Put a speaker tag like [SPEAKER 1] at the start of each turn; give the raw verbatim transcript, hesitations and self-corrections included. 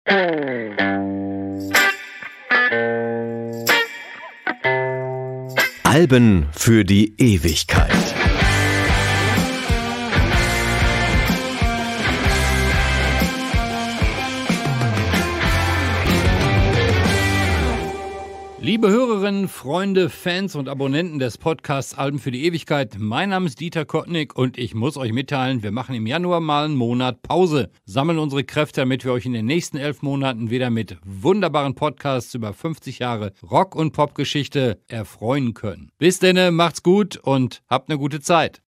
[SPEAKER 1] Alben für die Ewigkeit.
[SPEAKER 2] Liebe Hörerinnen, Freunde, Fans und Abonnenten des Podcasts Alben für die Ewigkeit, mein Name ist Dieter Kottnick und ich muss euch mitteilen, wir machen im Januar mal einen Monat Pause, sammeln unsere Kräfte, damit wir euch in den nächsten elf Monaten wieder mit wunderbaren Podcasts über fünfzig Jahre Rock- und Popgeschichte erfreuen können. Bis denne, macht's gut und habt eine gute Zeit.